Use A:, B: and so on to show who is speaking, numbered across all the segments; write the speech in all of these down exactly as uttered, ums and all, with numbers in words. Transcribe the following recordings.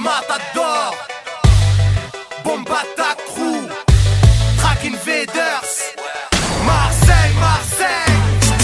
A: Matador, Bombata Crew, Track Invaders, Marseille, Marseille.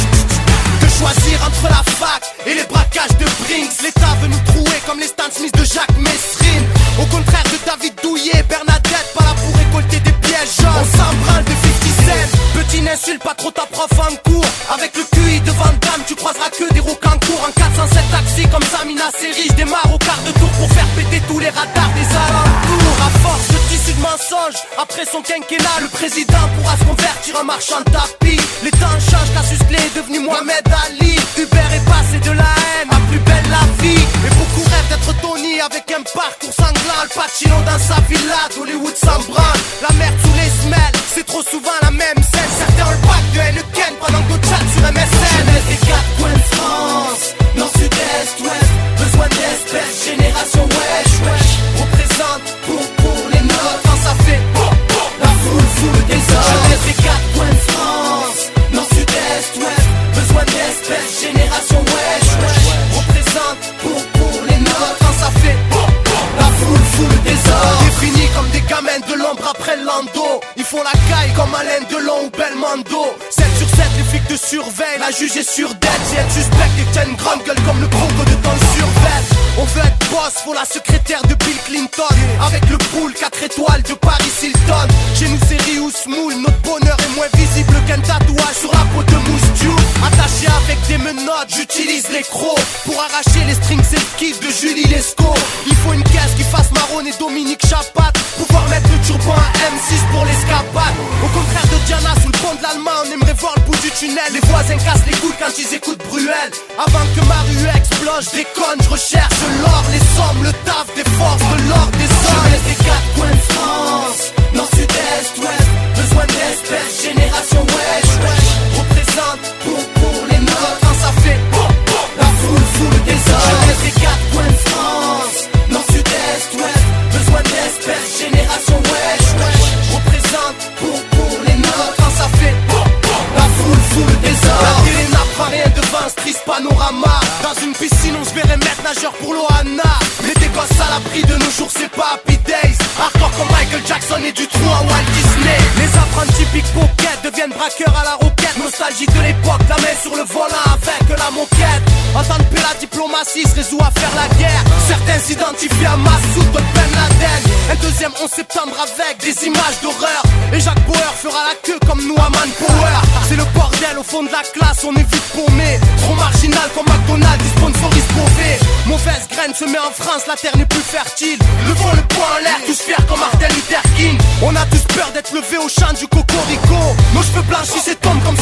A: Que choisir entre la fac et les braquages de Brinks? L'État veut nous trouer comme les Stan Smith de Jacques Messrine. Au contraire de David Douillet, Bernadette, pas là pour récolter des pièges jaunes. On s'embralle de cinquante cents. Petit n'insulte pas trop ta prof en cours. Avec le Q I de Van Damme, tu croiseras que des rocancours. En quatre cent sept taxi comme Samina Seri, je démarre au quart de tour pour faire péter tous les radars des alentours. À force de tissus de mensonges, après son quinquennat, le président pourra se convertir en marchand de tapis. Les temps changent, Cassius Clay est devenu Mohamed Ali. Hubert est passé de la haine à plus belle la vie. Et beaucoup rêvent d'être Tony avec un parcours sanglant. Al Pacino dans sa villa, d'Hollywood s'en branle. La merde sous les semelles, c'est trop souvent la même scène. Certains ont le pack de Heineken pendant que d'autres chattent sur M S N. Jeunesse des quatre coins de France, nord, sud, est, ouest. Besoin d'espèces, génération wesh, wesh. Représente pour, pour les nôtres. Quand ça fait oh, oh, la foule sous le désordre. Jeunesse des quatre coins de France, nord, sud, est, ouest. Besoin d'espèces, génération wesh, wesh. Représente pour, pour les nôtres. Quand ça fait oh, oh, la foule sous le désordre. Définis comme des gamins de l'ombre après le lando. Ils font la caille comme Alain Delon ou Belmondo. sept sur sept, les flics te surveillent. La juge est sur dette. Si elle suspecte et que t'as une grande gueule comme le croco de ton survêt. On veut être boss, faut la secrétaire de Bill Clinton. Avec le pool, quatre étoiles de Paris Hilton. Chez nous c'est Rious Moule, notre bonheur est moins visible qu'un tatouage sur la peau de Mousse. Attaché avec des menottes, j'utilise les crocs pour arracher les strings et le kiff de Julie Lescaut. Il faut une caisse qui fasse Marron et Dominique Chapat. Pouvoir mettre le turban à M six pour l'escapade. Au contraire de Diana, sous le pont de l'Allemagne, on aimerait voir le bout du tunnel. Les voisins cassent les couilles quand ils écoutent Bruel. Avant que ma rue explose, je déconne, je recherche l'or, les sommes, le taf des forces, de l'or des hommes. Jeunesse des quatre coins de France, nord, sud, est, ouest. Besoin d'espèces, génération wesh, wesh. Représente pour, pour les nôtres. Quand ça fait oh, oh, la foule sous le désordre. Jeunesse des quatre coins de France, nord, sud, est, ouest. Besoin d'espèces, génération wesh, wesh. Représente pour, pour les nôtres. Quand ça fait oh, oh, la foule sous le désordre. La télé n'apprend rien devant ce triste panorama. Dans une piscine on se verrait mettre nageur pour l'Ohana. Mais des gosses à l'abri de nos jours c'est pas Happy Days. Hardcore comme Michael Jackson et du trou à Walt Disney. Les apprentis pickpocket deviennent braqueurs à la roquette. Nostalgie de l'époque, la main sur le volant avec la moquette. En temps de paix la diplomatie se résout à faire la guerre. Certains s'identifient à Massoud, d'autres Ben Laden. Un deuxième onze septembre avec des images d'horreur. Et Jacques Bauer fera la queue comme nous à Manpower. C'est le bordel au fond de la classe, on est vite paumé. Trop marginal comme McDonald's, ils sponsorisent Beauvais. Mauvaise graine se met en France, la terre n'est plus fertile. Levons le poing en l'air, tous fiers comme Martin Luther King. On a tous peur d'être levés au chant du cocorico. Nos cheveux blanchissent et tombent comme